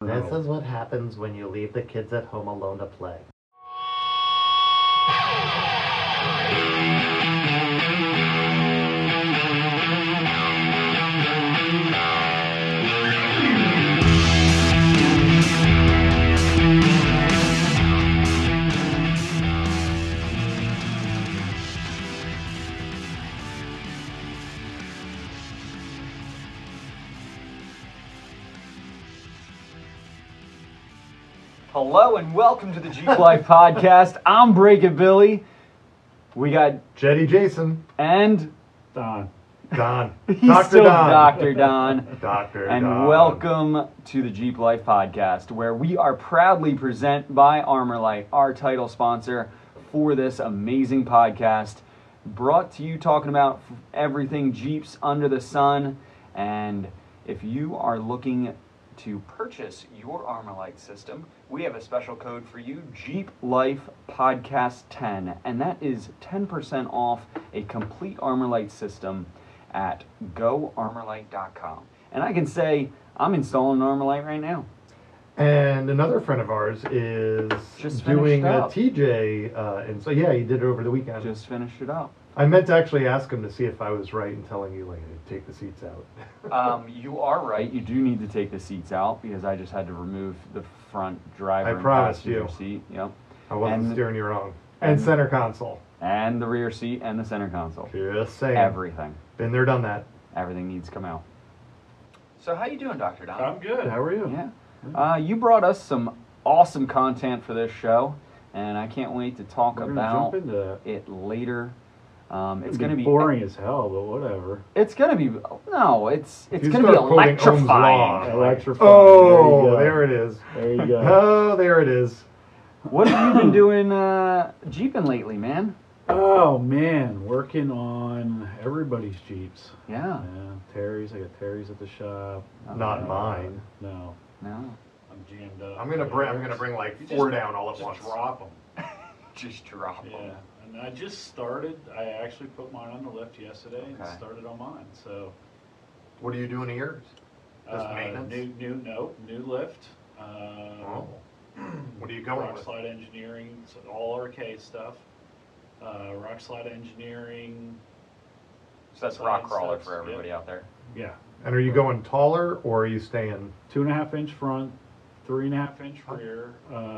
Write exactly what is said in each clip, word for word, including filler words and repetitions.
brutal. This is what happens when you leave the kids at home alone to play. Hello and welcome to the Jeep Life Podcast. I'm Breakin' Billy. We got Jetty Jason. and Don. Don. he's Doctor still Don. Doctor Don. Doctor And Don. welcome to the Jeep Life Podcast, where we are proudly present by ArmorLite, our title sponsor for this amazing podcast, brought to you talking about everything Jeeps under the sun. And if you are looking to purchase your ArmorLite system, we have a special code for you, Jeep Life Podcast ten, and that is ten percent off a complete ArmorLite system at go armorlite dot com. And I can say I'm installing ArmorLite right now. And another friend of ours is Just doing finished a up. T J, uh, and so yeah, he did it over the weekend. Just finished it up. I meant to actually ask him to see if I was right in telling you, like, to take the seats out. Um, you are right. You do need to take the seats out because I just had to remove the front driver I and promised passenger you. seat. Yep. I wasn't And- steering you wrong. And, and- center console. And the rear seat and the center console. Just saying. Everything. Been there, done that. Everything needs to come out. So how you doing, Doctor Don? I'm good. How are you? Yeah. Uh, you brought us some awesome content for this show, and I can't wait to talk We're gonna about jump into that. it later. Um, it's It'd going to be boring as hell, but whatever. It's going to be no. It's it's You going to be start quoting Ohm's law. electrifying. Electrifying. Oh, there, there you it is. go. There you go. Oh, there it is. What have you been doing uh, jeeping lately, man? Oh man, working on everybody's Jeeps. Yeah. Yeah, Terry's. I got Terry's at the shop. Not Uh, mine. No, No. I'm jammed up. I'm gonna bring. I'm gonna bring like You four just- down all at just once. drop them. Just drop Yeah, them. and I just started. I actually put mine on the lift yesterday and Okay. started on mine. So What are you doing to yours? Just uh, maintenance? new, new, no, new lift. Uh, Oh. What are you going Rock with? Slide Engineering, so all R K stuff. Uh, Rock Slide Engineering. So that's Side rock crawler steps, for everybody yep. out there. Yeah, And are you going taller or are you staying? two and a half inch front, three and a half inch rear,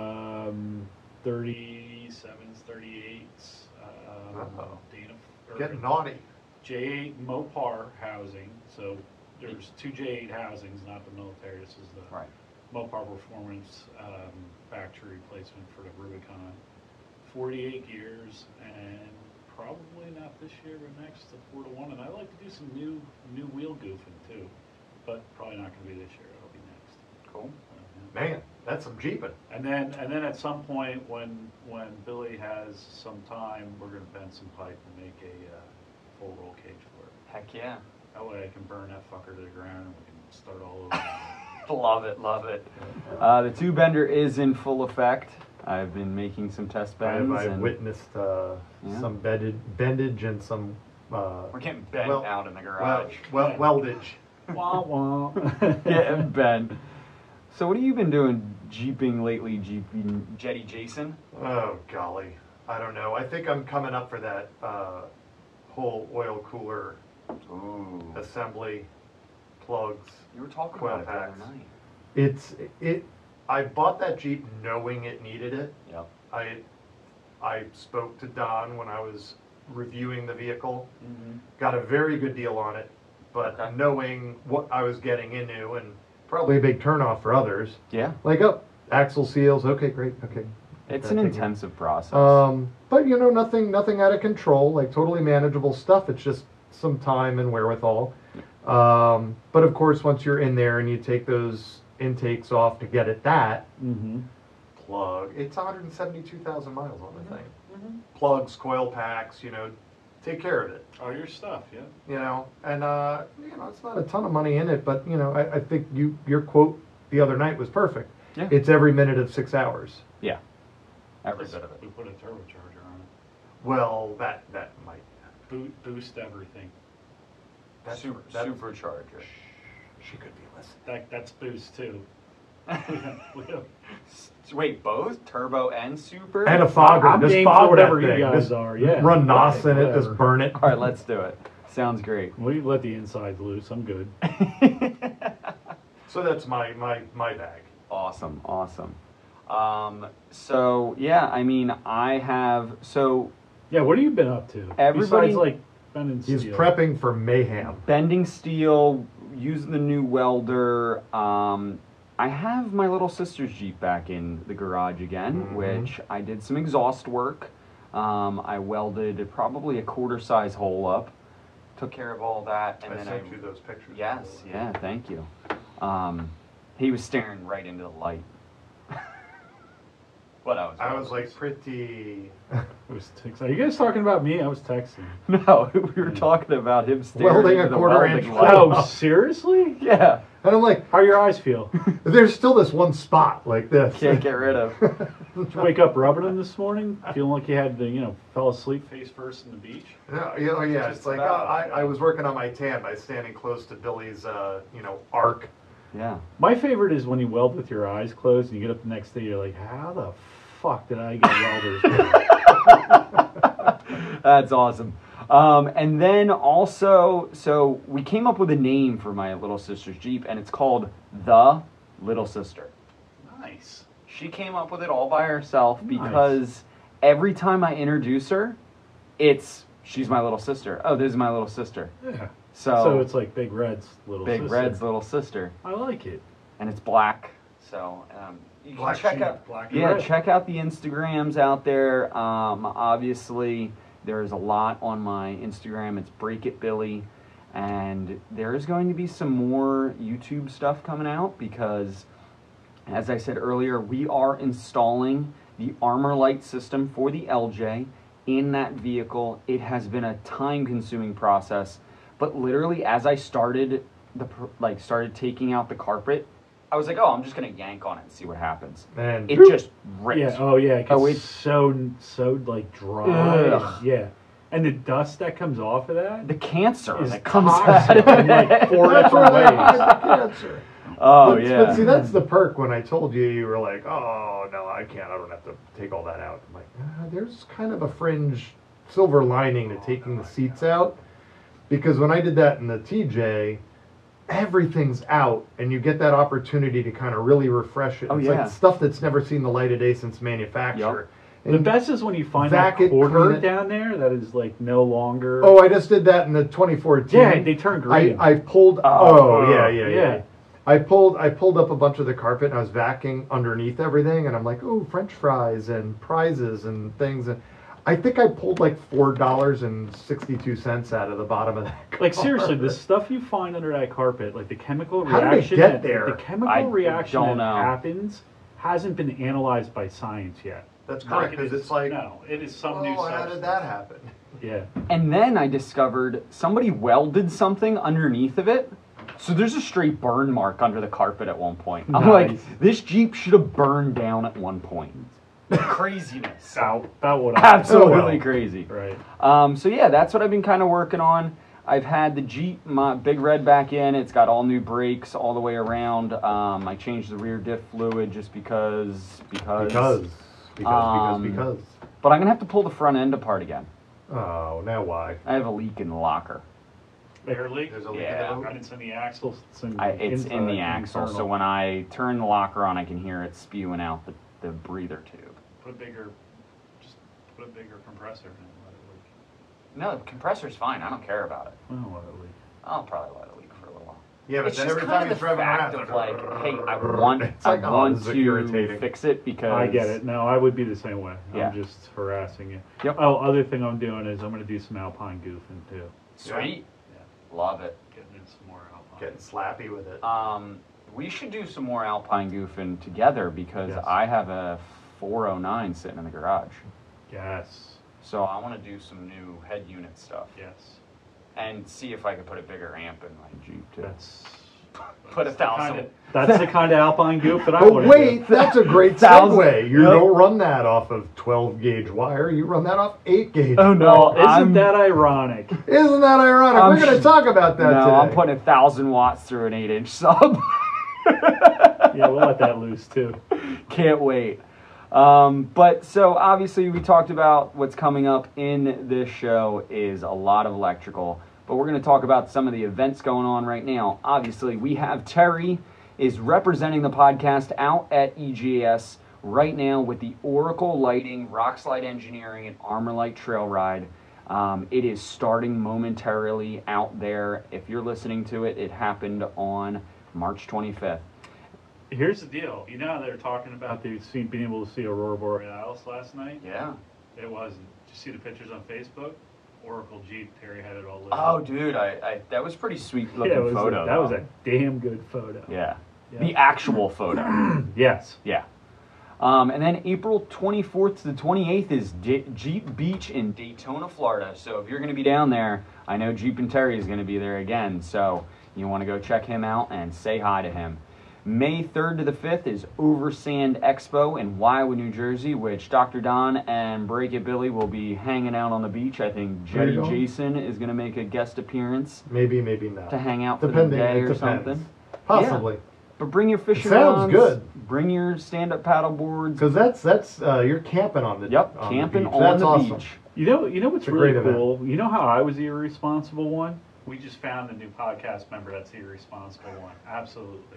um, thirty-sevens, thirty-eights. Um, Uh-oh. Dana, or Getting naughty. J eight Mopar housing. So there's two J eight housings, not the military. This is the Right. Mopar Performance um, factory replacement for the Rubicon. forty-eight gears, and probably not this year, but next, the four to one. And I like to do some new new wheel goofing too, but probably not going to be this year. It'll be next. Cool. So, yeah. Man, that's some jeeping. And then and then at some point when when Billy has some time, we're going to bend some pipe and make a uh, full roll cage for it. Heck yeah. That way I can burn that fucker to the ground and we can start all over. Love it, love it. Uh, the two bender is in full effect. I've been making some test I've, bends. I've and witnessed uh, Yeah. some bedded, bendage and some uh, We're getting bent well- out in the well, garage. well, weldage. Wah wah. Getting bent. So what have you been doing jeeping lately, jeeping Jetty Jason? Oh golly, I don't know. I think I'm coming up for that uh, whole oil cooler Ooh. assembly, plugs. You were talking Coil about it the other packs. night. It's it. I bought that Jeep knowing it needed it. Yep. I I spoke to Don when I was reviewing the vehicle. Mm-hmm. Got a very good deal on it, but Okay. knowing what I was getting into, and probably a big turnoff for others. Yeah. Like, oh, axle seals. Okay, great. Okay. It's That an thing- intensive process. Um, but you know, nothing, nothing out of control. Like totally manageable stuff. It's just some time and wherewithal. Um, but of course, once you're in there and you take those intakes off to get at that Mm-hmm. plug, it's one hundred seventy-two thousand miles on the thing. Mm-hmm. Plugs, coil packs, you know, take care of it. All your stuff, yeah. You know, and uh, you know, it's not a ton of money in it, but you know, I, I think you your quote the other night was perfect. Yeah. It's every minute of six hours. Yeah. Every bit of it. We put a turbocharger on it. Well, that that might. Boot, boost everything. That's, Super, that, supercharger. She could be listening. That that's boost too. We have- we have- Wait, both turbo and super? And a fogger. I'm just game for fog whatever that you thing. guys Just are, yeah. Run N O S in it, Whatever. just burn it. All right, let's do it. Sounds great. We let the insides loose. I'm good. So that's my, my, my bag. Awesome, awesome. Um, so yeah, I mean, I have so Yeah, what have you been up to? Everybody- Besides, like, bending He's steel? prepping for mayhem. bending steel, using the new welder. Um, I have my little sister's Jeep back in the garage again, Mhm. which I did some exhaust work. Um, I welded probably a quarter size hole up, took care of all that, and I then sent I you those pictures. yes, yeah, thank you. Um, he was staring right into the light. What I was. I was like pretty. I was text- Are you guys talking about me? I was texting. No, we were Yeah. talking about him staring Welding into a the quarter welding inch light. hole. Oh, seriously? Yeah, And I'm like, How your eyes feel? there's still this one spot like this. can't get rid of. Did you wake up rubbing them this morning? Feeling like you had to, you know, fell asleep face first in the beach? Yeah, yeah, oh, yeah. Just It's like uh, about. I, I was working on my tan by standing close to Billy's, uh, you know, arc. Yeah. My favorite is when you weld with your eyes closed and you get up the next day, you're like, how the fuck did I get welders? That's awesome. Um, and then also, so we came up with a name for my little sister's Jeep, and it's called The Little Sister. Nice. She came up with it all by herself Nice. because every time I introduce her, it's, she's my little sister. Oh, this is my little sister. Yeah. So, So it's like Big Red's little Big sister. Red's little sister. I like it. And it's black. So um, you Black can check sheep, out black and yeah, red. check out the Instagrams out there. Um, obviously, there's a lot on my Instagram. It's Break It Billy, and there is going to be some more YouTube stuff coming out because, as I said earlier, we are installing the Armor Light system for the L J in that vehicle. It has been a time-consuming process, but literally, as I started the pr- like started taking out the carpet, I was like, oh, I'm just gonna yank on it and see what happens. And It just ripped. Yeah. Oh, yeah. It Oh, gets it's- so so like dry. Ugh. Yeah. And the dust that comes off of that. The cancer Is that comes out toxic of in, like, it. four That's different why I ways. had the cancer. Oh but, yeah. But see, that's the perk. When I told you, you were like, "Oh no, I can't. I don't have to take all that out." I'm like, ah, "There's kind of a fringe silver lining to taking the seats out," because when I did that in the T J, everything's out, and you get that opportunity to kind of really refresh it. Oh, it's yeah. like stuff that's never seen the light of day since manufacture. The And- best is when you find Vac that it, quarter clean it. down there that is like no longer. Oh, I just did that in the twenty fourteen. yeah, they turn green. I, I pulled. Oh, Oh, yeah, yeah, yeah, yeah. I pulled. I pulled up a bunch of the carpet and I was vacuuming underneath everything, and I'm like, oh, French fries and prizes and things. And I think I pulled like four dollars and sixty-two cents out of the bottom of that. Like car. seriously, the stuff you find under that carpet, like the chemical How did it reaction, get that, there? the chemical I reaction don't that know. happens hasn't been analyzed by science yet. That's Like, correct, it because is- it's like, no, it is some oh, new how substance. did that happen? Yeah, And then I discovered somebody welded something underneath of it. So there's a straight burn mark under the carpet at one point. I'm Nice. like, this Jeep should have burned down at one point. Craziness. about, about what I Absolutely Oh, well. crazy. right. Um, so yeah, that's what I've been kind of working on. I've had the Jeep, my Big Red back in. It's got all new brakes all the way around. Um, I changed the rear diff fluid just because, because. Because, because, Um, because, because. But I'm gonna have to pull the front end apart again. Oh, now why? I have a leak in the locker. Air leak. There's a leak Yeah. in the boat? It's in the axle. It's in, I, it's in the inside, axle, so internal. when I turn the locker on, I can hear it spewing out the, the breather tube. Put a bigger, just put a bigger compressor in and let it leak. No, the compressor's fine. I don't care about it. I don't let it leak. I'll probably let it leak for a little while. Yeah, but It's then just every kind time of he's the driving fact around, of like, hey, I want, It's like, I oh, want this is to irritating. fix it because I get it. No, I would be the same way. Yeah. I'm just harassing you. Yep. Oh, other thing I'm doing is I'm going to do some alpine goofing too. Sweet, Yeah. love it. Getting in some more alpine. Getting slappy with it. Um, we should do some more alpine goofing together because Yes. I have a four oh nine sitting in the garage. Yes. So I want to do some new head unit stuff Yes. and see if I could put a bigger amp in my Jeep too. That's. Put a that's the thousand. kinda- That's the kind of alpine goof that I But want to wait, do. that's a great Thousand- segue. You Yep. don't run that off of twelve gauge wire. You run that off eight gauge. Oh, no. Well, isn't I'm- that ironic? Isn't that ironic? I'm We're going to sh- talk about that no, today. I'm putting a thousand watts through an eight inch sub. Yeah, we'll let that loose too. Can't wait. Um, but so obviously we talked about what's coming up in this show is a lot of electrical, but we're going to talk about some of the events going on right now. Obviously we have Terry is representing the podcast out at E G S right now with the Oracle Lighting, Rockslide Engineering, and Armorlight Trail Ride. Um, it is starting momentarily out there. If you're listening to it, it happened on March twenty-fifth. Here's the deal. You know how they were talking about they seen being able to see Aurora Borealis last night? Yeah. It wasn't. Did you see the pictures on Facebook? Oracle Jeep, Terry had it all lit. Oh, dude, I, I that was pretty sweet looking yeah, it was photo. A, that though. was a damn good photo. yeah. Yeah. The actual photo. Yes. Yeah. Um, and then April twenty-fourth to the twenty-eighth is J- Jeep Beach in Daytona, Florida. So if you're going to be down there, I know Jeep and Terry is going to be there again. So you want to go check him out and say hi to him. May third to the fifth is Oversand Expo in Wildwood, New Jersey, which Doctor Don and Break It Billy will be hanging out on the beach. I think There Jetty you go. Jason is going to make a guest appearance Maybe, maybe not. to hang out for Depending, the day it or depends. something. Possibly. But bring your fishing sounds rods, good. Bring your stand-up paddle boards. Because that's, that's uh, you're camping on the Yep, on camping the beach. on That's the awesome. beach. You know, you know what's It's a really great event. cool? You know how I was the irresponsible one? We just found a new podcast member that's the irresponsible one. Absolutely.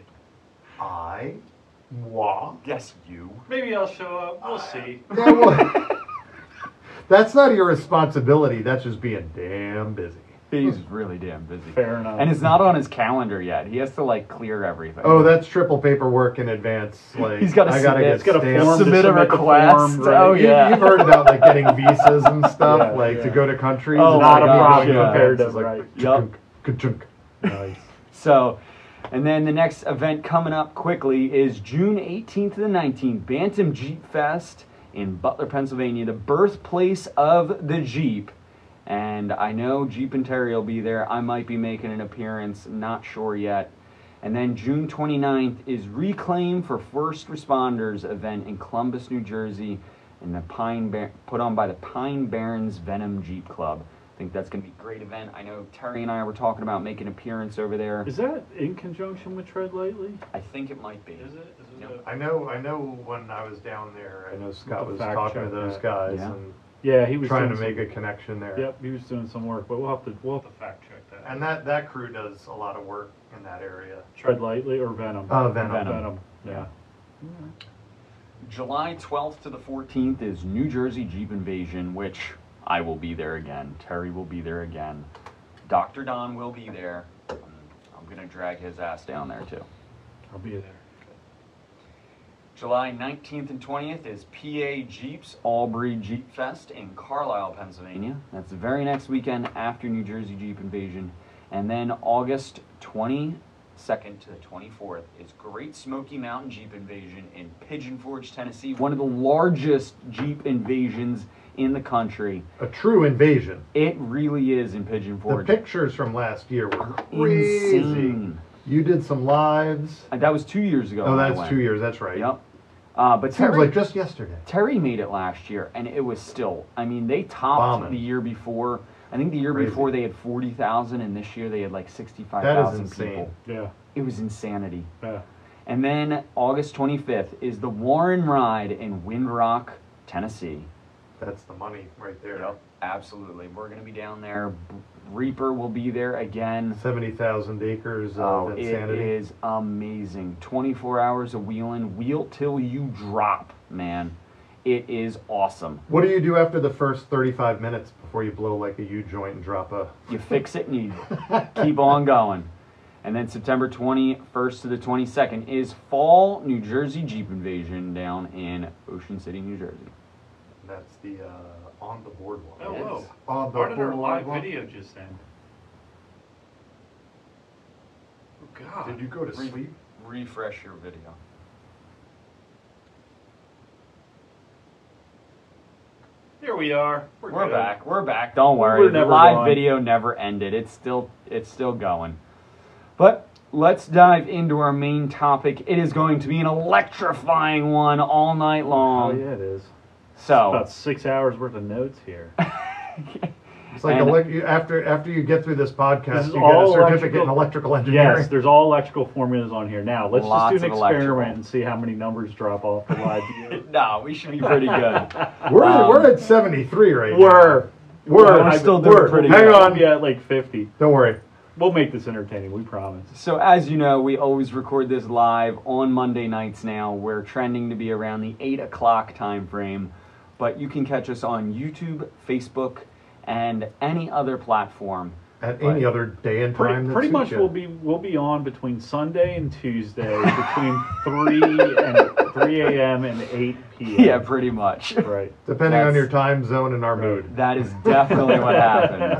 I, moi. Yes, you. Maybe I'll show up. We'll see. Yeah, well, that's not your responsibility. That's just being damn busy. He's really damn busy. Fair enough. And it's not on his calendar yet. He has to like clear everything. Oh, that's triple paperwork in advance. Like He's gotta I gotta submit- get It's got a stamped. form to Submit a submit the request. form, right? Oh, You- yeah. You've heard about like getting visas and stuff, Yeah, like yeah. to go to countries. Oh and my like, gosh, going to yeah. events, it's Right. like, Yup. ka-chunk, ka-chunk. Nice. So, and then the next event coming up quickly is June eighteenth to the nineteenth, Bantam Jeep Fest in Butler, Pennsylvania, the birthplace of the Jeep. And I know Jeep and Terry will be there. I might be making an appearance, not sure yet. And then June twenty-ninth is Reclaim for First Responders event in Columbus, New Jersey, and the Pine Bar- put on by the Pine Barrens Venom Jeep Club. I think that's going to be a great event. I know Terry and I were talking about making an appearance over there. Is that in conjunction with Tread Lightly? I think it might be. Is it? Is it Yep. a- I know, I know. When I was down there, I know Scott the was fact talking to check those that. guys Yeah. and Yeah, he was trying to doing make some, a connection there. Yep, he was doing some work, but we'll have to we'll have to fact check that. And that that crew does a lot of work in that area. Tread Lightly or Venom? Uh, Venom. Venom. Venom. Yeah. July twelfth to the fourteenth is New Jersey Jeep Invasion, which I will be there again. Terry will be there again. Doctor Don will be there. I'm, I'm going to drag his ass down there too. I'll be there. July nineteenth and twentieth is P A Jeeps Albury Jeep Fest in Carlisle, Pennsylvania. That's the very next weekend after New Jersey Jeep Invasion. And then August twenty-second to the twenty-fourth is Great Smoky Mountain Jeep Invasion in Pigeon Forge, Tennessee. One of the largest Jeep invasions in the country. A true invasion. It really is in Pigeon The Forge. pictures from last year were crazy. Insane. You did some lives. Uh, That was two years ago. Oh, when I that's went. two years. That's right. Yep. Uh, but Seems Terry, like just yesterday. Terry made it last year, and it was still. I mean, they topped Bombing. the year before. I think the year Crazy. before they had forty thousand, and this year they had like sixty-five That is thousand insane. people. Yeah. It was insanity. Yeah. And then August twenty-fifth is the Warren Ride in Windrock, Tennessee. That's the money right there. Yep, absolutely. We're going to be down there. B- Reaper will be there again. Seventy thousand acres Oh, of it insanity. is amazing. twenty-four hours of wheeling. Wheel till you drop, man. It is awesome. What do you do after the first thirty-five minutes before you blow like a U joint and drop a? You fix it and you keep on going. And then September twenty-first to the twenty-second is Fall New Jersey Jeep Invasion down in Ocean City, New Jersey. That's the uh, on the boardwalk. Oh, whoa. On the Why did our boardwalk. live video just end? Oh, God. Did you go to Re- sleep? Refresh your video. Here we are. We're, We're good. back. We're back. Don't worry. We're The never live gone. video never ended. It's still it's still going. But let's dive into our main topic. It is going to be an electrifying one all night Oh, long. yeah, it is. So About six hours worth of notes here. It's like And- elec- you- after after you get through this podcast, This is you get a all certificate in electrical- electrical engineering. Yes, there's all electrical formulas on here. Now, let's Lots just do an of electrical. experiment and see how many numbers drop off the live view. No, we should be pretty good. we're Um, we're at seventy-three right now. We're, We're, we're still doing we're- pretty Hang good. on. We'll be at like fifty. Don't worry. We'll make this entertaining, we promise. So as you know, we always record this live on Monday nights now. We're trending to be around the eight o'clock time frame. But you can catch us on YouTube, Facebook, and any other platform. At But any other day and time. Pretty, that pretty suits much you. we'll be we'll be on between Sunday and Tuesday between three and three a m and eight p m Yeah, pretty much. Right. Depending on That's- your time zone and our mood. That is definitely what happens.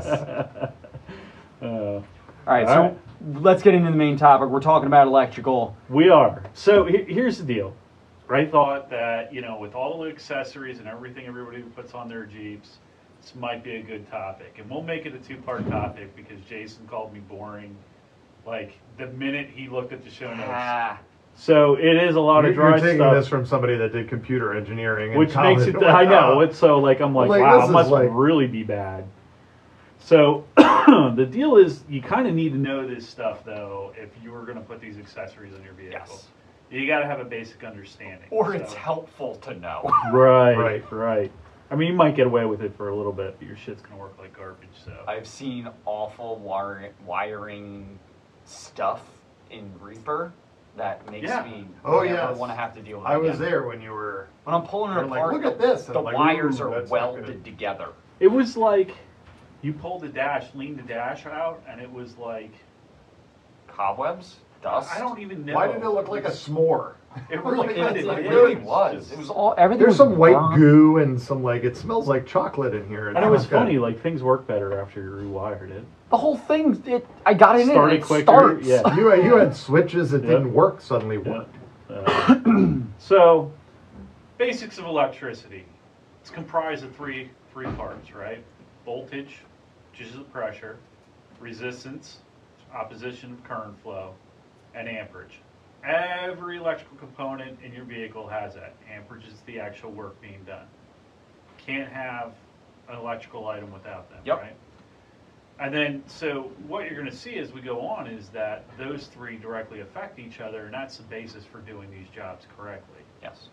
Uh, All right, All so right. let's get into the main topic. We're talking about electrical. we are. So he- here's the deal. Ray thought that, you know, with all the accessories and everything everybody puts on their Jeeps, this might be a good topic. And we'll make it a two-part topic because Jason called me boring, like, the minute he looked at the show notes. Ah, So it is a lot You're, of dry you're taking stuff. this from somebody that did computer engineering, in Which makes college. it, I know, Wow. it's so like, I'm like, Like, wow, this it is must like- really be bad. So the deal is, you kind of need to know this stuff though, if you were going to put these accessories on your vehicle. yes. You got to have a basic understanding. Or So- it's helpful to know. Right, Right. right. I mean, you might get away with it for a little bit, but your shit's going to work like garbage, so. I've seen awful wire, wiring stuff in Reaper that makes Yeah. me Oh, never yes. want to have to deal with it I was again. there when you were. When I'm pulling it You're like, apart, "Look at the- this," and the I'm like, wires "Ooh, are that's not welded good." together. It was like, you pulled the dash, leaned the dash out, and it was like, Cobwebs, dust. I don't even know. Why did it look like a s'more? It really It, did. it It really did. was. Just- It was all everything. There's was some white burnt. goo and some like it smells like chocolate in here. And it was It's not funny, good. like things work better after you rewired it. The whole thing. It. I got it in. Started and it quicker, starts. yeah. You had, you had switches that Yep. didn't work suddenly. Yeah. Worked. Uh, so, basics of electricity. It's comprised of three three parts, right? Voltage, which is the pressure, resistance, opposition of current flow, and amperage. Every electrical component in your vehicle has that. Amperage is the actual work being done. Can't have an electrical item without them, Yep. right? And then, so what you're going to see as we go on is that those three directly affect each other, and that's the basis for doing these jobs correctly. Yes.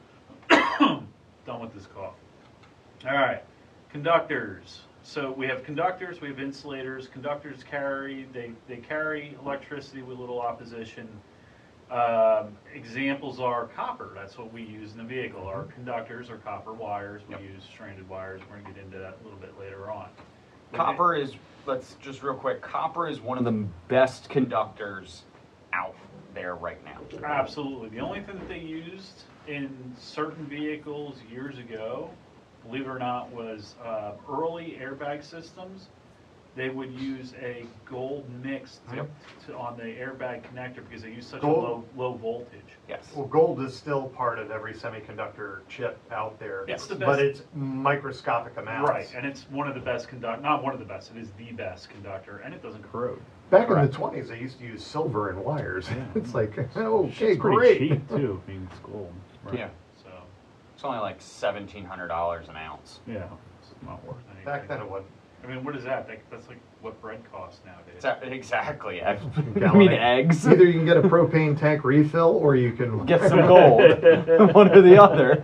Done with this cough. All right, conductors. So we have conductors, we have insulators. Conductors carry, they, they carry electricity with little opposition. Um, examples are copper. That's what we use in the vehicle. Our conductors are copper wires. We Yep. use stranded wires. We're going to get into that a little bit later on. Copper is. Let's just real quick. Copper is one of the best conductors out there right now. Absolutely. The only thing that they used in certain vehicles years ago, believe it or not, was uh, early airbag systems. They would use a gold mix to, Yep. to, on the airbag connector because they use such Gold? a low low voltage. Yes. Well, gold is still part of every semiconductor chip out there. It's the but best- it's microscopic amounts. Right, and it's one of the best conduct. Not one of the best. It is the best conductor, and it doesn't corrode. Back Correct. in the twenties, they used to use silver in wires. Yeah. It's like, okay, It's pretty great. cheap too. I mean, it's gold. Right? Yeah. So It's only like seventeen hundred dollars an ounce. yeah, it's not worth anything. Back then it wasn't. I mean, what is that? That- That's like what bread costs nowadays. It's a- exactly. I Gallon mean egg. eggs. Either you can get a propane tank refill or you can Get some gold. One or the other.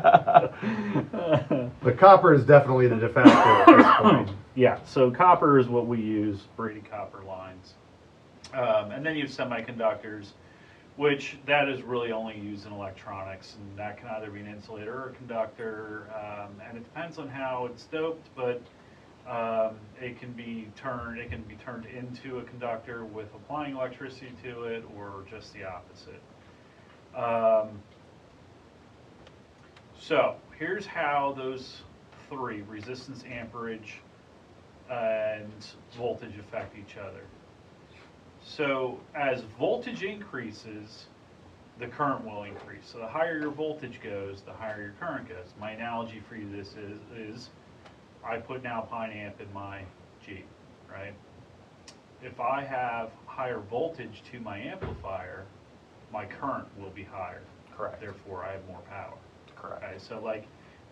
The copper is definitely the de facto at this point. Yeah, so copper is what we use, Brady copper lines. Um, and then you have semiconductors, which that is really only used in electronics, and that can either be an insulator or a conductor, um, and it depends on how it's doped, but um, it can be turned it can be turned into a conductor with applying electricity to it, or just the opposite. Um, so here's how those three, resistance, amperage, and voltage affect each other. So as voltage increases, the current will increase. So the higher your voltage goes, the higher your current goes. My analogy for you this is, is I put an Alpine amp in my Jeep, right? If I have higher voltage to my amplifier, my current will be higher. Correct. Therefore, I have more power. Correct. Okay, so like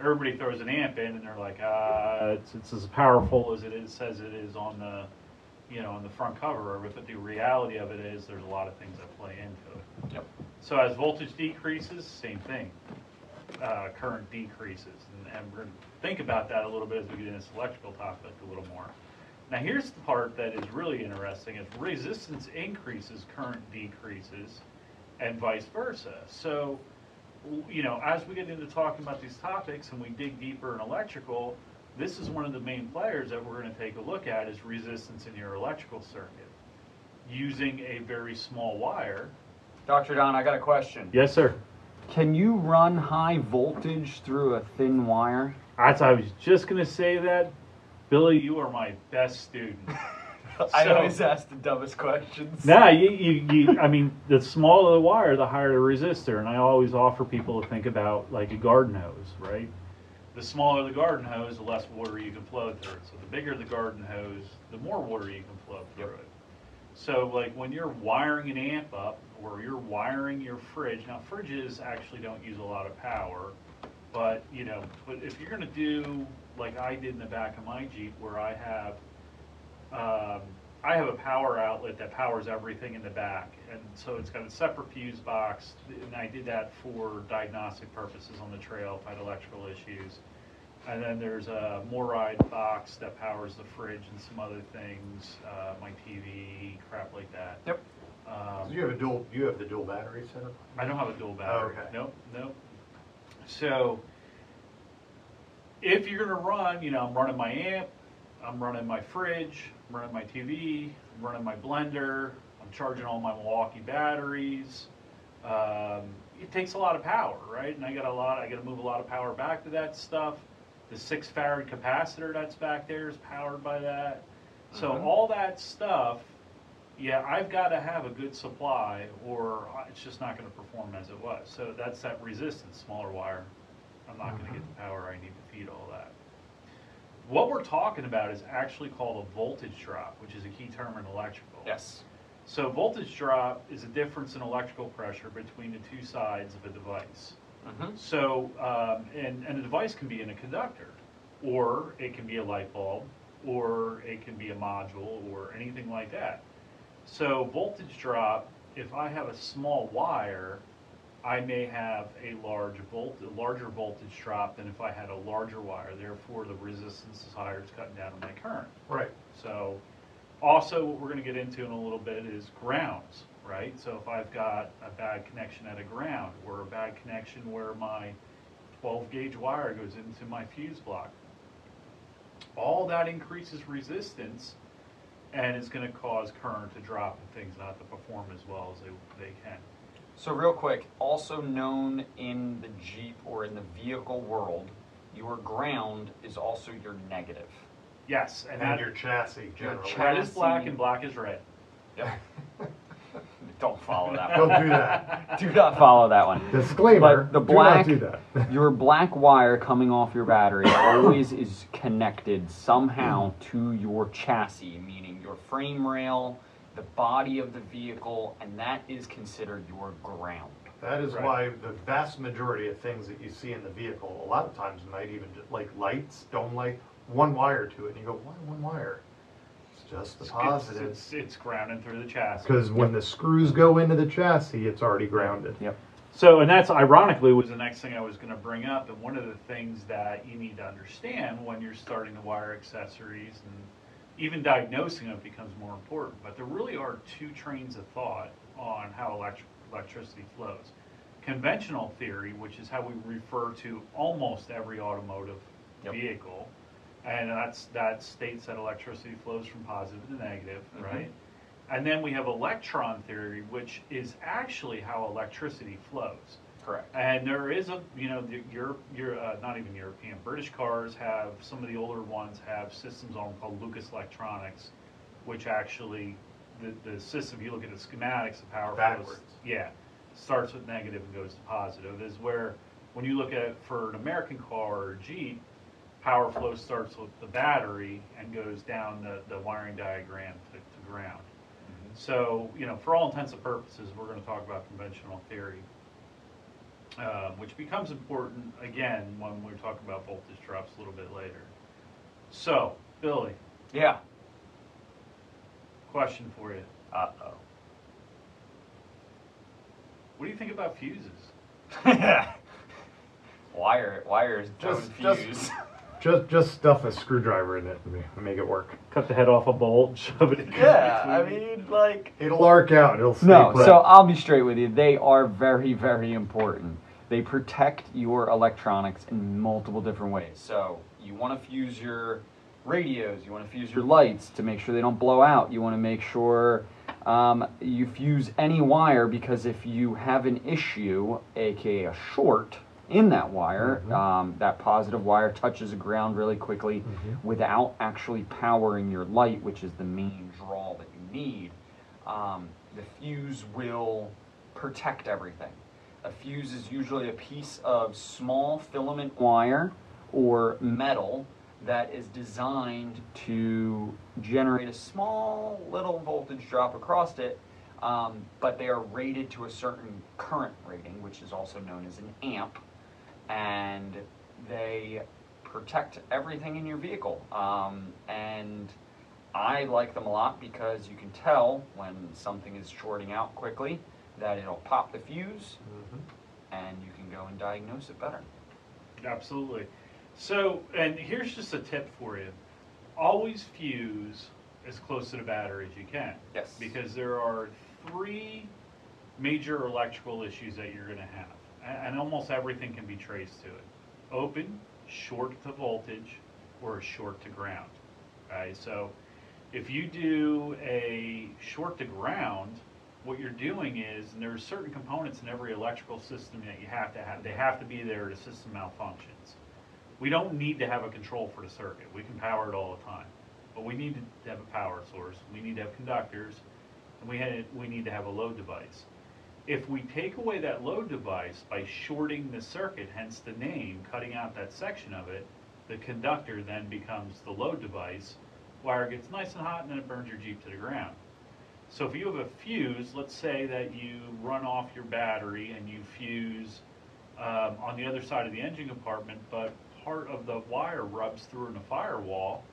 everybody throws an amp in and they're like, uh, it's, it's as powerful as it is, says it is on the, you know, on the front cover. But the reality of it is there's a lot of things that play into it. Yep. So as voltage decreases, same thing. Uh, current decreases. And, and we're going to think about that a little bit as we get into this electrical topic a little more. Now here's the part that is really interesting. Is resistance increases, current decreases, and vice versa. So, you know, as we get into talking about these topics and we dig deeper in electrical, this is one of the main players that we're going to take a look at is resistance in your electrical circuit. Using a very small wire. Doctor Don, I got a question. Yes, sir. Can you run high voltage through a thin wire? That's, I was just going to say that. Billy, you are my best student. I So- always ask the dumbest questions. Nah, you, you, you, I mean, the smaller the wire, the higher the resistor. And I always offer people to think about like a garden hose, right? The smaller the garden hose, the less water you can flow through it. So the bigger the garden hose, the more water you can flow through Yep. it. So like when you're wiring an amp up or you're wiring your fridge, now fridges actually don't use a lot of power, but you know, but if you're gonna do like I did in the back of my Jeep where I have um, I have a power outlet that powers everything in the back, and so it's got a separate fuse box, and I did that for diagnostic purposes on the trail if I had electrical issues. And then there's a Moride box that powers the fridge and some other things, uh, my T V, crap like that. Yep. Um, So you have a dual, you have the dual battery setup? I don't have a dual battery. Okay. Nope, nope. So if you're gonna run, you know, I'm running my amp, I'm running my fridge, I'm running my T V, I'm running my blender, I'm charging all my Milwaukee batteries. Um, it takes a lot of power, right? And I got a lot, I gotta move a lot of power back to that stuff. The six farad capacitor that's back there is powered by that. So Mhm. all that stuff, yeah, I've got to have a good supply or it's just not going to perform as it was. So that's that resistance, smaller wire. I'm not going to get the power I need to feed all that. What we're talking about is actually called a voltage drop, which is a key term in electrical. Yes. So voltage drop is a difference in electrical pressure between the two sides of a device. Mm-hmm. So, um, and, and a device can be in a conductor, or it can be a light bulb, or it can be a module, or anything like that. So voltage drop, if I have a small wire, I may have a large volt, a larger voltage drop than if I had a larger wire. Therefore, the resistance is higher, it's cutting down on my current. Right. So, also what we're going to get into in a little bit is grounds, right? So if I've got a bad connection at a ground, or a bad connection where my twelve gauge wire goes into my fuse block, all that increases resistance and it's going to cause current to drop and things not to perform as well as they, they can. So real quick, also known in the Jeep or in the vehicle world, your ground is also your negative. Yes, and, And that, your chassis generally. cha- red is black chassis- and black is red. Yep. Don't follow that Don't one. do that. Do not follow that one. Disclaimer, But the do black, not do that. your black wire coming off your battery always is connected somehow to your chassis, meaning your frame rail, the body of the vehicle, and that is considered your ground. That is Right. why the vast majority of things that you see in the vehicle, a lot of times might even, ju- like lights, dome light, one wire to it, and you go, why one wire? It's just the It's, positive. it's, it's grounded through the chassis. Because when the screws go into the chassis, it's already grounded. Yep. So, and that's ironically was the next thing I was going to bring up. And one of the things that you need to understand when you're starting to wire accessories and even diagnosing it becomes more important. But there really are two trains of thought on how electric, electricity flows. Conventional theory, which is how we refer to almost every automotive Yep. vehicle, and that's that states that electricity flows from positive to negative, Mhm. right? And then we have electron theory, which is actually how electricity flows. Correct. And there is a, you know, the, your, your, uh, not even European, British cars have, some of the older ones have systems on them called Lucas Electronics, which actually, the, the system, if you look at the schematics, the power flows, Backwards. yeah, starts with negative and goes to positive, is where, when you look at it for an American car or a Jeep, power flow starts with the battery and goes down the, the wiring diagram to, to ground. So, you know, for all intents and purposes, we're going to talk about conventional theory. uh, which becomes important again when we're talking about voltage drops a little bit later. So, Billy, Yeah. question for you. Uh-oh. What do you think about fuses? Wire, wires don't Just- just- fuse. Just just stuff a screwdriver in it and ma- make it work. Cut the head off a bolt, shove it in Yeah, I mean, like... It'll arc out. It'll stay No, put. so I'll be straight with you. They are very, very important. They protect your electronics in multiple different ways. So you want to fuse your radios, you want to fuse your lights to make sure they don't blow out. You want to make sure um, you fuse any wire, because if you have an issue, aka a short, in that wire, Mhm. um, that positive wire touches the ground really quickly Mhm. without actually powering your light, which is the main draw that you need. Um, the fuse will protect everything. A fuse is usually a piece of small filament wire or metal that is designed to generate a small little voltage drop across it, um, but they are rated to a certain current rating, which is also known as an amp, and they protect everything in your vehicle. Um, and I like them a lot because you can tell when something is shorting out quickly that it'll pop the fuse, Mhm. and you can go and diagnose it better. Absolutely. So, and here's just a tip for you. Always fuse as close to the battery as you can. Yes. Because there are three major electrical issues that you're going to have. A- And almost everything can be traced to it. Open, short to voltage, or a short to ground. Okay, so if you do a short to ground, what you're doing is, and there are certain components in every electrical system that you have to have, they have to be there to system malfunctions. We don't need to have a control for the circuit. We can power it all the time. But we need to have a power source, we need to have conductors, and we, had, we need to have a load device. If we take away that load device by shorting the circuit, hence the name, cutting out that section of it, the conductor then becomes the load device, wire gets nice and hot, and then it burns your Jeep to the ground. So if you have a fuse, let's say that you run off your battery and you fuse um, on the other side of the engine compartment, but part of the wire rubs through in the firewall,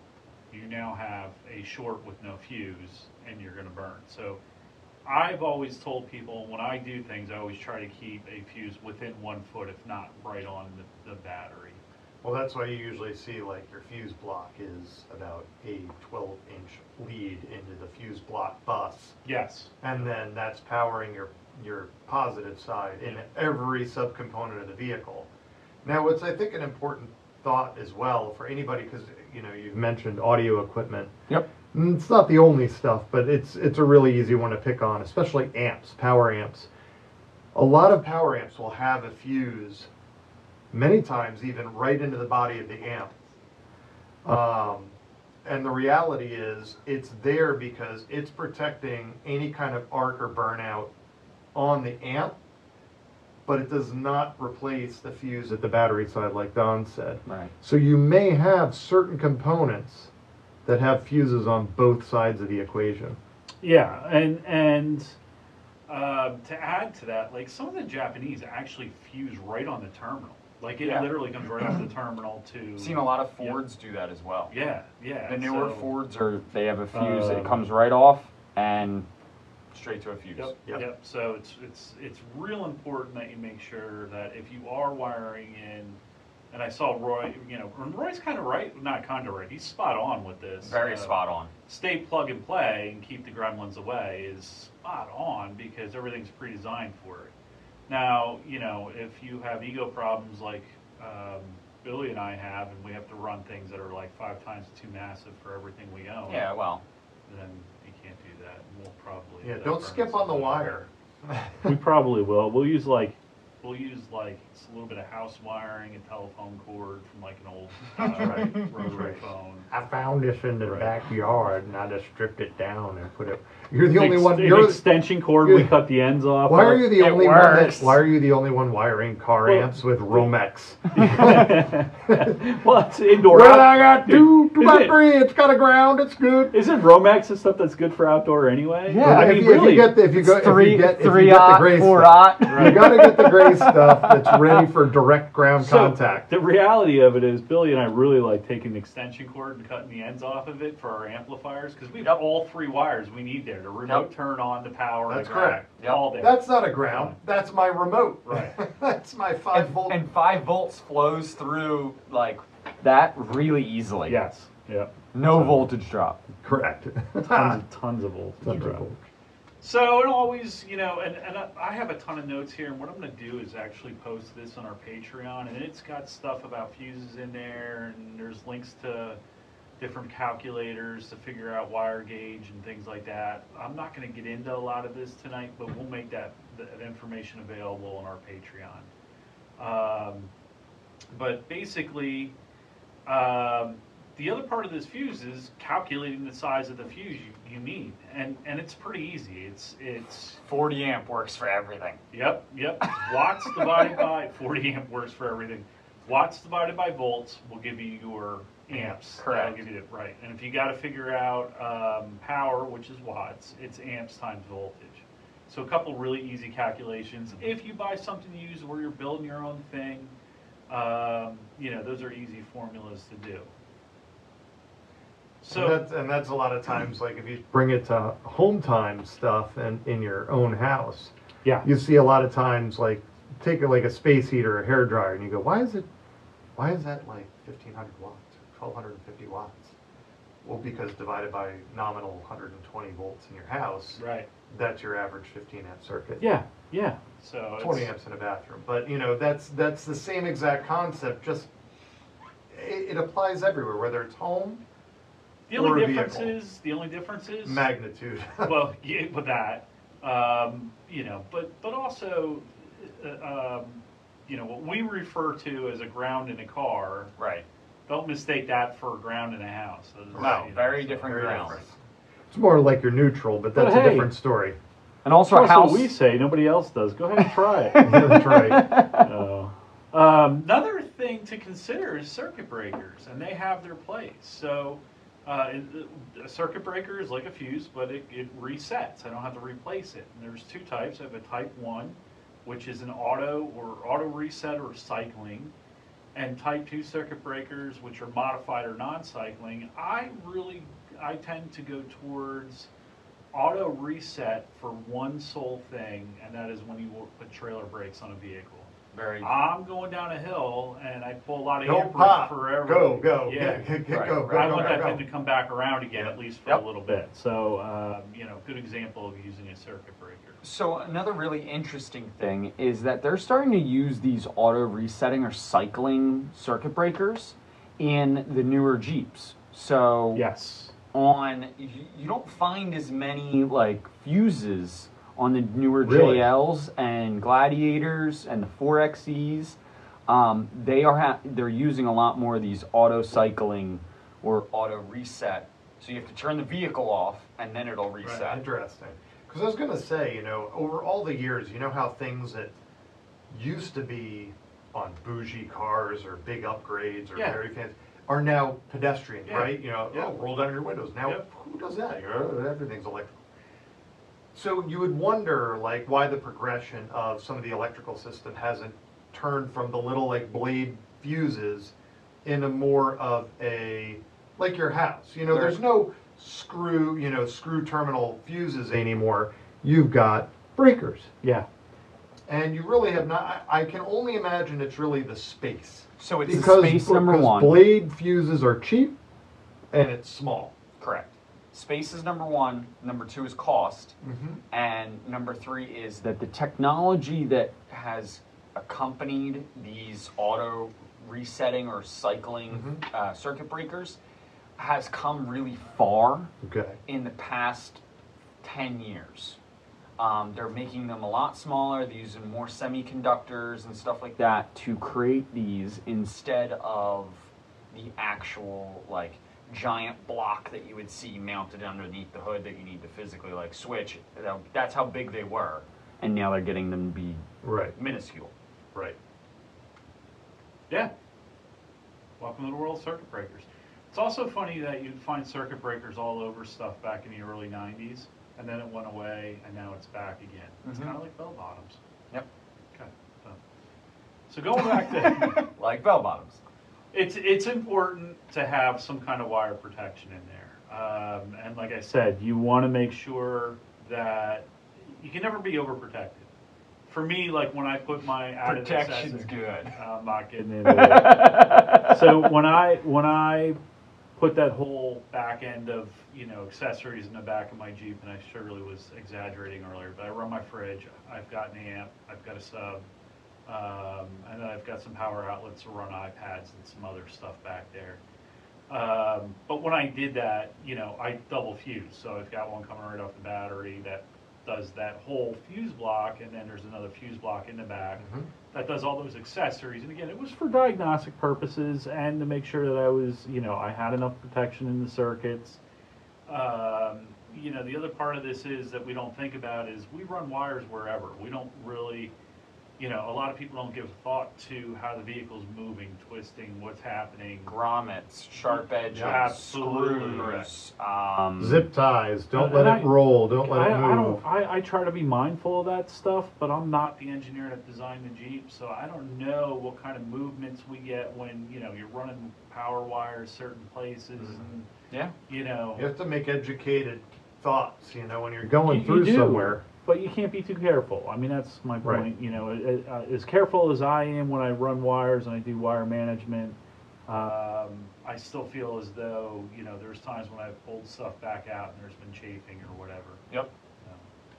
you now have a short with no fuse, and you're going to burn. So I've always told people when I do things, I always try to keep a fuse within one foot, if not right on the, the battery. Well, that's why you usually see like your fuse block is about a twelve inch lead into the fuse block bus. Yes. And then that's powering your, your positive side in every subcomponent of the vehicle. Now, what's I think an important thought as well for anybody, because you know you've mentioned audio equipment. Yep. Mm, It's not the only stuff, but it's it's a really easy one to pick on, especially amps, power amps. A lot of power amps will have a fuse, many times even right into the body of the amp. Um, and the reality is it's there because it's protecting any kind of arc or burnout on the amp, but it does not replace the fuse at the battery side like Don said. Right. So you may have certain components that have fuses on both sides of the equation. Yeah, and and um, to add to that, like some of the Japanese actually fuse right on the terminal. Like it Yeah. literally comes right off the terminal to. I've seen a lot of Fords do that as well. Yeah, yeah. The newer so- Fords are, they have a fuse, it Um, comes right off and straight to a fuse. Yep, Yep. yep. So it's it's it's real important that you make sure that if you are wiring in, and I saw Roy, you know, and Roy's kind of right, not kind of right. He's spot on with this. Very Uh, spot on. Stay plug and play and keep the gremlins away is spot on because everything's pre-designed for it. Now, you know, if you have ego problems like um, Billy and I have, and we have to run things that are like five times too massive for everything we own, Yeah, well, then you can't do that. And we'll probably Yeah, end up don't burning skip on the something. wire. We probably will. We'll use like we'll use like it's a little bit of house wiring, a telephone cord from like an old uh, Right, rotary right. phone. I found this in the Right. backyard and I just stripped it down and put it. You're the An only ex- one. an You're, extension cord. We Yeah. cut the ends off. why of. are you the It only one that? works. Why are you the only one wiring car Well- amps with Romex? Well, it's indoor. Well, I got two, two Is by it- three. It's got a ground. It's good. Isn't Romex the stuff that's good for outdoor anyway? Yeah, I if, mean, you, if really. you get the, if you go three, if you get, if you three get the aught, gray four stuff, aught. you got to get the gray stuff that's ready for direct ground So, contact. The reality of it is, Billy and I really like taking the extension cord and cutting the ends off of it for our amplifiers because we have all three wires we need there to remote Yep. turn on the power. That's the ground, correct. Yep. All there. That's not a ground. That's my remote. Right. That's my five And, volt. and five volts flows through like that really easily. Yes. Yep. No So- voltage drop. Correct. Tons of tons of voltage. Tons of drop. voltage. So, and always, you know, and, and I- I have a ton of notes here, and what I'm going to do is actually post this on our Patreon, and it's got stuff about fuses in there, and there's links to different calculators to figure out wire gauge and things like that. I'm not going to get into a lot of this tonight, but we'll make that, that information available on our Patreon. Um, but basically, um, the other part of this fuse is calculating the size of the fuse you, you need, and and it's pretty easy. It's it's forty amp works for everything. yep yep watts divided by forty amp works for everything. Watts divided by volts will give you your amps. Correct. That'll give you it right. And if you got to figure out um, power, which is watts, it's amps times voltage. So a couple really easy calculations. If you buy something used where you're building your own thing, um, you know those are easy formulas to do. So So that's, and that's a lot of times, like if you Bring it to home time stuff and in your own house. yeah, You see a lot of times, like, take a, like a space heater or a hair dryer, and you go, why is it, why is that like fifteen hundred watts, twelve fifty watts? Well, because divided by nominal one hundred twenty volts in your house, right. that's your average fifteen amp circuit. Yeah, yeah. So twenty it's- amps in a bathroom. But you know, that's that's the same exact concept, just it, it applies everywhere, whether it's home, The or only a difference vehicle. is the only difference is magnitude. well, yeah, with that, um, you know, but but also, uh, um, you know, what we refer to as a ground in a car. Right. Don't mistake that for a ground in a house. Those are, No, you know, very so- different Very grounds. different. it's more like you're neutral, but that's But a hey. different story. And also a Trust house. what we say. Nobody else does. Go ahead and try it. Yeah, that's right. Oh. Um, another thing to consider is circuit breakers, and they have their place. So, uh, it- a circuit breaker is like a fuse, but it, it resets. I don't have to replace it. And there's two types. I have a type one, which is an auto or auto reset or cycling, and type two circuit breakers, which are modified or non-cycling. I really, I tend to go towards auto reset for one sole thing, and that is when you will put trailer brakes on a vehicle. Very. I'm going down a hill and I pull a lot of Don't ampers pop. forever. Go, go, Yeah. get, get, get, Right, go, right. go, I go, want go, that go. thing to come back around again Yeah. at least for Yep. a little bit. So, um, you know, good example of using a circuit breaker. So another really interesting thing is that they're starting to use these auto resetting or cycling circuit breakers in the newer Jeeps. So Yes. on you, you don't find as many like fuses on the newer Really? J Ls and Gladiators and the four X Es. Um, they are ha- they're using a lot more of these auto cycling or auto reset. So you have to turn the vehicle off and then it'll reset. Right, interesting. Because I was going to say, you know, over all the years, you know how things that used to be on bougie cars or big upgrades or Yeah. very fancy are now pedestrian, Yeah. right? You know, Yeah. oh, roll down your windows. Now, Yep. who does that? You know, everything's electrical. So you would wonder, like, why the progression of some of the electrical system hasn't turned from the little, like, blade fuses into more of a, like your house. You know, Right. there's no screw, you know, screw terminal fuses Anymore, you've got breakers. Yeah. and you really have not. I, I can only imagine it's really the space, So it's Because, space number because one. blade fuses are cheap. and it's small. Correct. Space is number one. Number two is cost. Mm-hmm. And number three is that the technology that has accompanied these auto resetting or cycling Mhm. uh, circuit breakers has come really far Okay. in the past ten years. Um, they're making them a lot smaller. They're using more semiconductors and stuff like that to create these instead of the actual like giant block that you would see mounted underneath the hood that you need to physically like switch. That- That's how big they were, and now they're getting them to be Right. minuscule. Right. Yeah. Welcome to the world of circuit breakers. It's also funny that you'd find circuit breakers all over stuff back in the early nineties, and then it went away, and now it's back again. It's Mhm. kind of like bell bottoms. Yep. Okay. So. So going back to, Like bell bottoms. it's it's important to have some kind of wire protection in there. Um, and like I said, you want to make sure that you can never be overprotected. For me, like when I put my added Protection's accessory- good. I'm not getting into it. So when I when I put that whole back end of, you know, accessories in the back of my Jeep, and I surely was exaggerating earlier, but I run my fridge, I've got an amp, I've got a sub, um, and then I've got some power outlets to run iPads and some other stuff back there. Um, but when I did that, you know, I double fuse, so I've got one coming right off the battery that does that whole fuse block, and then there's another fuse block in the back Mhm. that does all those accessories. And again, it was for diagnostic purposes and to make sure that I was, you know, I had enough protection in the circuits. Um, you know, the other part of this is that we don't think about is we run wires wherever. We don't really, you know, a lot of people don't give thought to how the vehicle's moving, twisting, what's happening. Grommets, sharp edges, Absolutely screws, um, Zip ties. Don't Uh, let and it I- roll. Don't let I, it I move. don't. I, I try to be mindful of that stuff, but I'm not the engineer that designed the Jeep, so I don't know what kind of movements we get when, you know, you're running power wires certain places, and Yeah. you know, You have to make educated thoughts, you know, when you're You're going You- through you do, somewhere. but you can't be too careful. I mean, that's my Right. point. You know, uh, uh, as careful as I am when I run wires and I do wire management, um, I still feel as though, you know, there's times when I've pulled stuff back out and there's been chafing or whatever. Yep. So.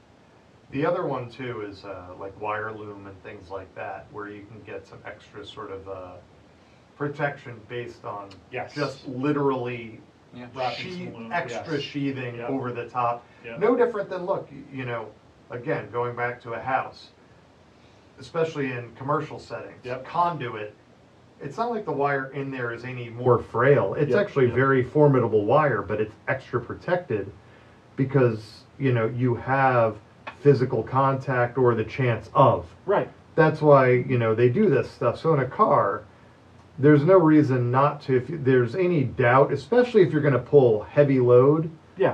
The other one too is uh, like wire loom and things like that, where you can get some extra sort of uh, protection based on Yes. just literally Yeah. Wrapping sheath, some loom, extra yes. sheathing Yep. over the top. Yep. No different than, look, y- you know, again, going back to a house, especially in commercial settings, Yep. conduit, it's not like the wire in there is any more frail. It's Yep, actually yep. very formidable wire, but it's extra protected because, you know, you have physical contact or the chance of. Right. That's why, you know, they do this stuff. So in a car, there's no reason not to, if there's any doubt, especially if you're going to pull heavy load, Yeah.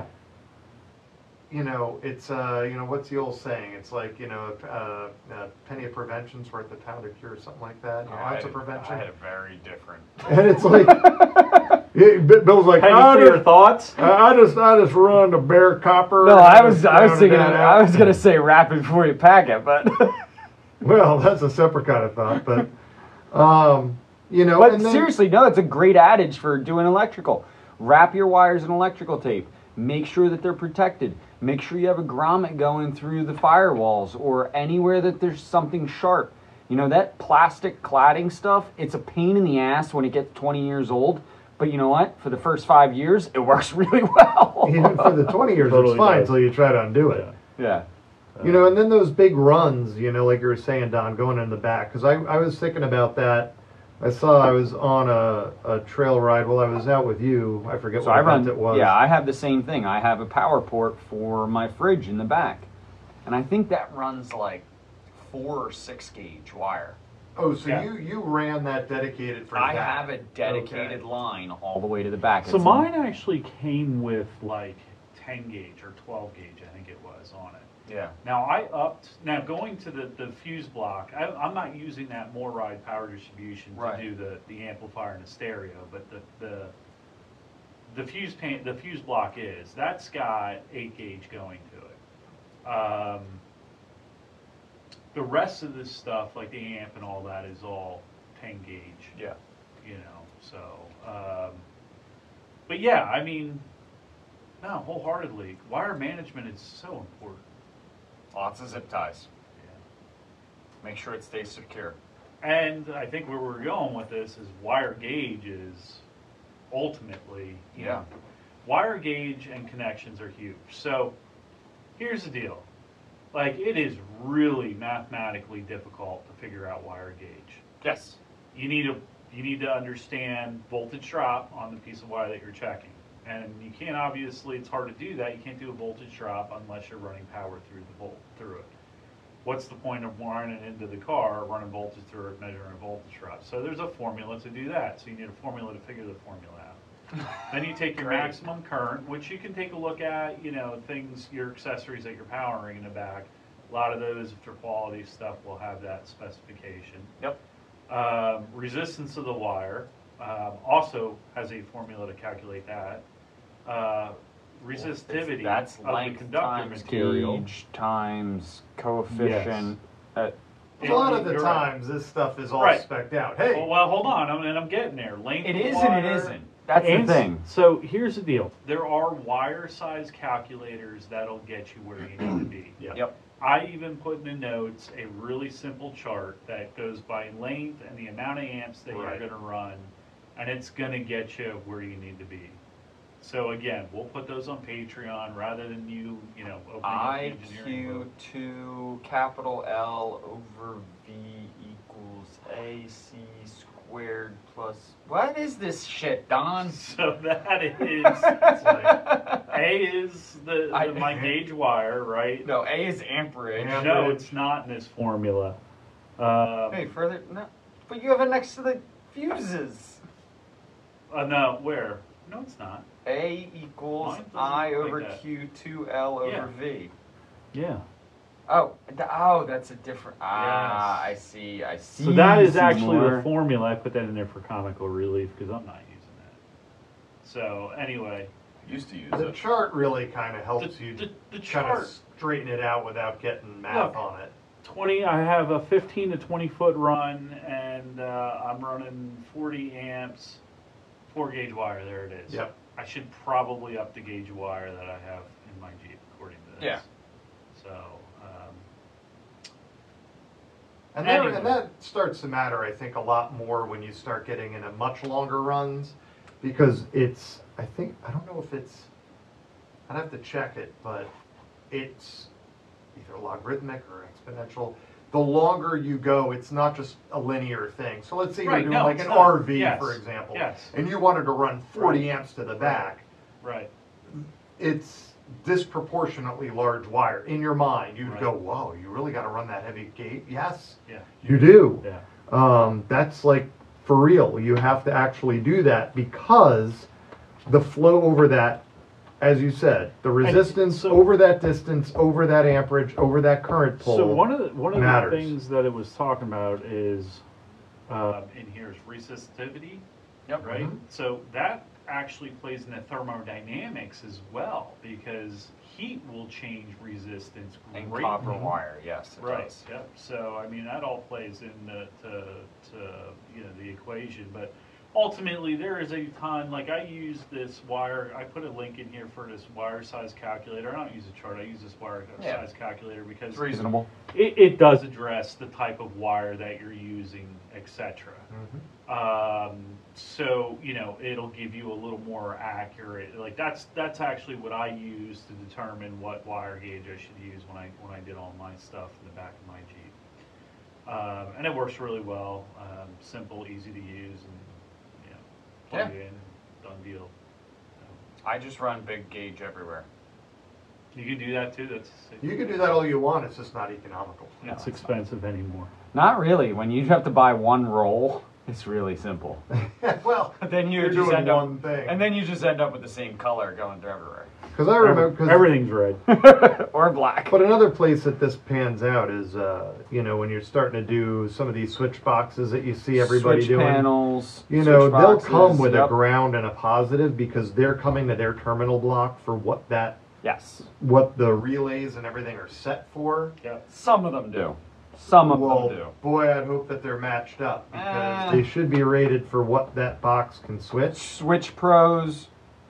you know, it's, uh, you know, what's the old saying? It's like, you know, uh, a penny of prevention's worth a pound of cure, or something like that. You know, ounce of prevention. I had a very different. And it's like, yeah, Bi- Bill's like, Penny I for your just, thoughts. I I just, I just run the bare copper. No, and I just was I was pounded thinking that I out." was gonna say wrap it before you pack it, but Well, that's a separate kind of thought, but, um, you know, but and then, seriously, no, it's a great adage for doing electrical. Wrap your wires in electrical tape. Make sure that they're protected. Make sure you have a grommet going through the firewalls or anywhere that there's something sharp. You know, that plastic cladding stuff, it's a pain in the ass when it gets twenty years old. But you know what? For the first five years, it works really well. even for the twenty years, Totally it's fine does. until you try to undo it. Yeah. Yeah. You know, and then those big runs, you know, like you were saying, Don, going in the back. Because I, I was thinking about that. I saw I was on a, a trail ride while I was out with you. I forget So what I event run, it was. yeah, I have the same thing. I have a power port for my fridge in the back. And I think that runs like four or six gauge wire. Oh, so Yeah. you, you ran that dedicated for I that. have a dedicated Okay. line all the way to the back. So It's- mine actually came with like ten gauge or twelve gauge, I think it was, on it. Yeah. Now I upped, now going to the, the fuse block, I, I'm not using that Moride power distribution to Right. do the, the amplifier and the stereo, but the, the, the fuse pan, the fuse block is, that's got eight gauge going to it. Um, the rest of this stuff, like the amp and all that, is all ten gauge. Yeah. You know, so, um, but yeah, I mean, no, wholeheartedly, wire management is so important. Lots of zip ties. Make sure it stays secure. And I think where we're going with this is wire gauge is ultimately, you Yeah. know, wire gauge and connections are huge. So here's the deal. Like, it is really mathematically difficult to figure out wire gauge. Yes. You need to you need to understand voltage drop on the piece of wire that you're checking. And you can't, obviously, it's hard to do that. You can't do a voltage drop unless you're running power through the volt through it. What's the point of wiring it into the car, running voltage through it, measuring a voltage drop? So there's a formula to do that. So you need a formula to figure the formula out. Then you take your Great. maximum current, which you can take a look at, you know, things, your accessories that you're powering in the back. A lot of those, if they're quality stuff, will have that specification. Yep. Um, resistance of the wire um, also has a formula to calculate that. Uh, resistivity That's of the length conductor times material. gauge times coefficient. Uh, A lot of the You're right. times, this stuff is all Right. spec'd out. Hey, Well, well, hold on, I'm, and I'm getting there. Length it of is and it wire, isn't. That's and the thing. So here's the deal: there are wire size calculators that'll get you where you need to be. Yeah. Yep. I even put in the notes a really simple chart that goes by length and the amount of amps that Right. you're going to run, and it's going to get you where you need to be. So again, we'll put those on Patreon rather than you, you know, opening up the engineering I Q book. two capital L over V equals A C squared plus. What is this shit, Don? So that is, it's like, A is the, I- the my gauge wire, right? No, A is amperage. Yeah. No, it's not in this formula. Um, Hey, further no, but you have it next to the fuses. uh, no, where? No, it's not. A equals Mine doesn't I look like over that. Q two L over Yeah. V. Yeah. Oh, th- oh, that's a different. Ah, I Yes. see. I see. So that is actually Seymour. the formula. I put that in there for comical relief because I'm not using that. So anyway, Used to use the it. chart really kind of helps the, you the, the kind of chart straighten it out without getting math Look. on it. twenty. I have a fifteen to twenty foot run, and uh, I'm running forty amps, four gauge wire. There it is. Yep. I should probably up the gauge wire that I have in my Jeep according to this. Yeah. So. Um, And, that, Anyway. and that starts to matter, I think, a lot more when you start getting into much longer runs, because it's, I think, I don't know if it's, I'd have to check it, but it's either logarithmic or exponential. The longer you go, it's not just a linear thing. So let's say you're Right, doing no, like it's an not. R V, Yes, for example, yes. and you wanted to run forty Right. amps to the back. right. It's disproportionately large wire. In your mind, you'd Right. go, whoa, you really got to run that heavy gate? Yes, Yeah. you do. Yeah. Um, that's like for real. You have to actually do that because the flow over that, as you said, the resistance so- over that distance, over that amperage, over that current pole. So one of the one of matters. the things that it was talking about is um, in here is resistivity, Yep. right? Mhm. So that actually plays into thermodynamics as well because heat will change resistance And greatly. copper wire, yes, it Right. does. Yep. So I mean that all plays into to, to you know the equation, but ultimately there is a ton. Like I use this wire. I put a link in here for this wire size calculator. I don't use a chart. I use this wire Yeah. size calculator because It's reasonable. it, it does address the type of wire that you're using, et cetera. Mhm. Um, so you know it'll give you a little more accurate. Like that's that's actually what I use to determine what wire gauge I should use when I when I did all my stuff in the back of my Jeep. Um, and it works really well. Um, simple, easy to use, and you know, plug Yeah. it in, done deal. I just run big gauge everywhere. You can do that too. That's you can do that all you want, it's just not economical. It's expensive anymore. Not really. When you have to buy one roll, it's really simple. Well, then you you're just doing end up, one thing. and then you just end up with the same color going through everywhere, Because I remember, cause, Everything's red. or black. but another place that this pans out is, uh, you know, when you're starting to do some of these switch boxes that you see everybody Switch doing. panels. You switch know, they'll boxes, come with a yep. ground and a positive because they're coming to their terminal block for what that, Yes, what the Relays and everything are set for. Yeah. some of them do. Some of Well, them do. boy, I'd hope that they're matched up because Ah. they should be rated for what that box can switch. Switch Pros.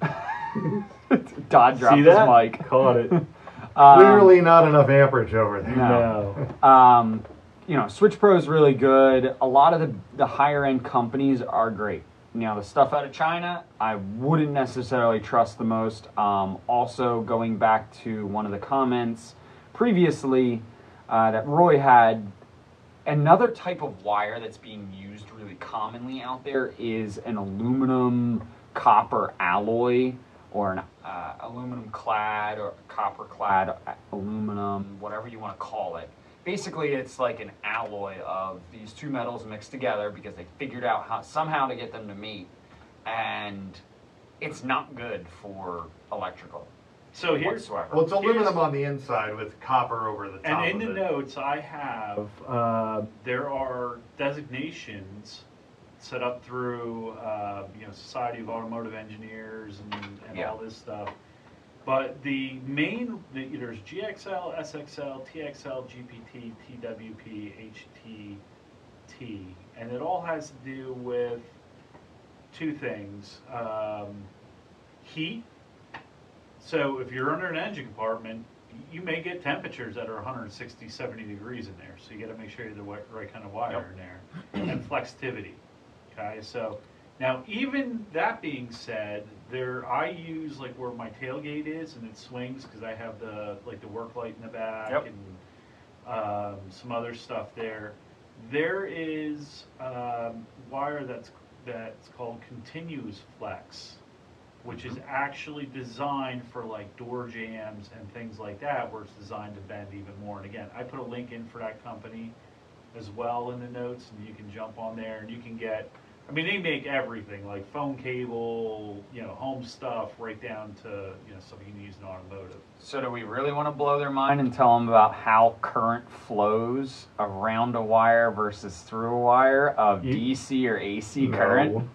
Dodd dropped See his that? mic. Caught it. Um, Clearly not enough amperage over there. No. No. Um, you know, Switch Pro is really good. A lot of the, the higher end companies are great. You know, the stuff out of China, I wouldn't necessarily trust the most. Um, also, going back to one of the comments previously uh, that Roy had, another type of wire that's being used really commonly out there is an aluminum copper alloy or an uh, aluminum clad or copper clad aluminum, whatever you want to call it. Basically, it's like an alloy of these two metals mixed together because they figured out how somehow to get them to meet, and it's not good for electrical. So here's whatsoever. Well, it's aluminum Here's- on the inside with copper over the top And in of the it. notes I have, uh, there are designations set up through, uh, you know, Society of Automotive Engineers and, and Yeah. all this stuff. But the main, the, there's G X L, S X L, T X L, G P T, T W P, H T T, and it all has to do with two things. Um, heat. So if you're under an engine compartment, you may get temperatures that are one sixty, seventy degrees in there. So you got to make sure you have the wi- right kind of wire Yep. in there. And flexitivity. Okay, so now even that being said, there I use like where my tailgate is and it swings because I have the like the work light in the back Yep. and um, some other stuff there. There is um, wire that's that's called continuous flex, which is actually designed for like door jams and things like that, where it's designed to bend even more. And again, I put a link in for that company as well in the notes, and you can jump on there and you can get, I mean, they make everything like phone cable, you know, home stuff, right down to, you know, stuff you can use in automotive. So do we really want to blow their mind and tell them about how current flows around a wire versus through a wire of You- D C or A C No. current?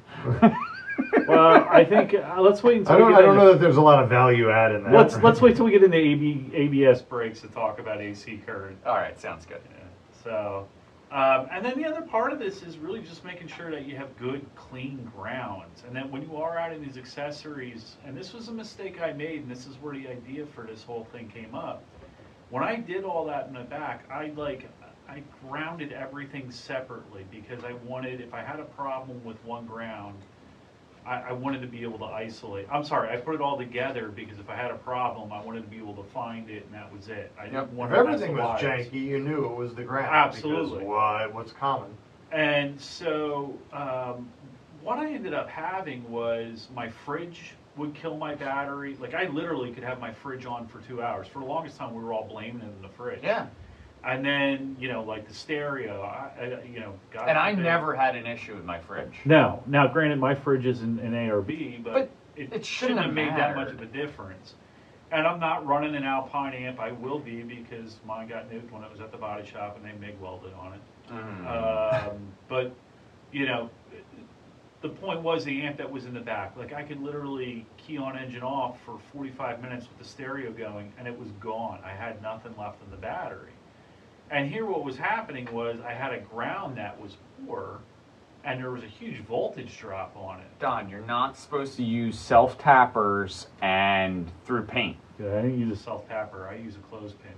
Well, I think, uh, let's wait until I we don't, get I don't into- know that there's a lot of value add in that. Let's, let's wait till we get into A B, A B S brakes to talk about A C current. All right, sounds good. Yeah, so, um, and then the other part of this is really just making sure that you have good, clean grounds. And then when you are adding these accessories, and this was a mistake I made, and this is where the idea for this whole thing came up. When I did all that in the back, I like, I grounded everything separately because I wanted, if I had a problem with one ground, I, I wanted to be able to isolate. I'm sorry, I put it all together because if I had a problem, I wanted to be able to find it, and that was it. I Yep. didn't If want to mess everything the was wires. janky, you knew it was the ground. Absolutely. Because what, what's common? And so, um, what I ended up having was my fridge would kill my battery. Like, I literally could have my fridge on for two hours. For the longest time, we were all blaming it on the fridge. Yeah. And then, you know, like the stereo, I, I, you know, God And I forbid- never had an issue with my fridge. No. Now, granted, my fridge is in, in A or B, but, But it, it shouldn't shouldn't have have made that much mattered. of a difference. And I'm not running an Alpine amp. I will be because mine got nuked when it was at the body shop and they MIG welded on it. Mm. Um, but, you know, the point was the amp that was in the back. Like, I could literally key on engine off for forty-five minutes with the stereo going, and it was gone. I had nothing left in the battery. And here what was happening was I had a ground that was poor, and there was a huge voltage drop on it. Don, you're not supposed to use self-tappers and through paint. Yeah, I didn't use a self-tapper. I use a clothespin.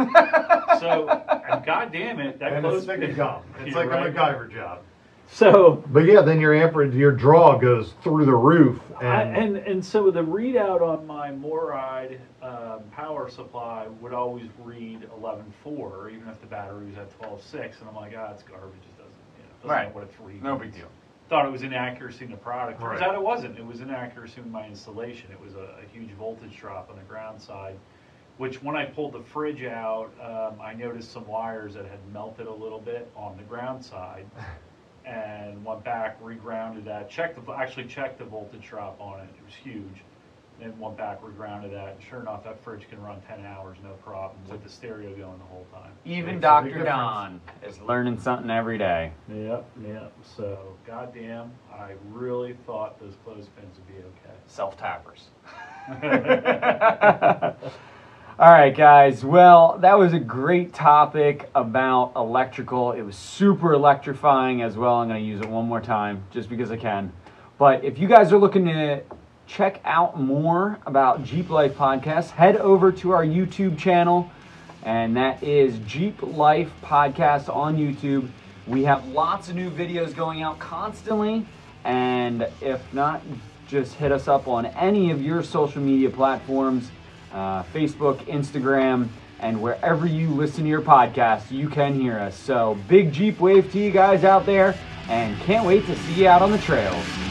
So, and God damn it, that And a clothespin. stick of gum. It's You're like right. a MacGyver job. So, But yeah, then your amperage, your draw goes through the roof, I, and, and and so the readout on my Moride um, power supply would always read eleven four, even if the battery was at twelve six, and I'm like, ah, it's garbage. It doesn't, you know, it doesn't Right. know what it's reading. No big deal. Thought it was inaccuracy in the product. Turns Right. out it wasn't. It was inaccuracy in my installation. It was a, a huge voltage drop on the ground side, which when I pulled the fridge out, um, I noticed some wires that had melted a little bit on the ground side. And went back, regrounded that, checked the, actually checked the voltage drop on it, it was huge. Then went back, regrounded that, and sure enough, that fridge can run ten hours, no problem, with the stereo going the whole time. Even Makes a big Doctor difference. Don is learning something every day. Yep, yep, so, goddamn, I really thought those clothespins would be Self-tappers. okay. All right, guys. Well, that was a great topic about electrical. It was super electrifying as well. I'm going to use it one more time just because I can. But if you guys are looking to check out more about Jeep Life Podcast, head over to our YouTube channel, and that is Jeep Life Podcast on YouTube. We have lots of new videos going out constantly, and if not, just hit us up on any of your social media platforms. Uh, Facebook, Instagram, and wherever you listen to your podcast, you can hear us. So big Jeep wave to you guys out there, and can't wait to see you out on the trails.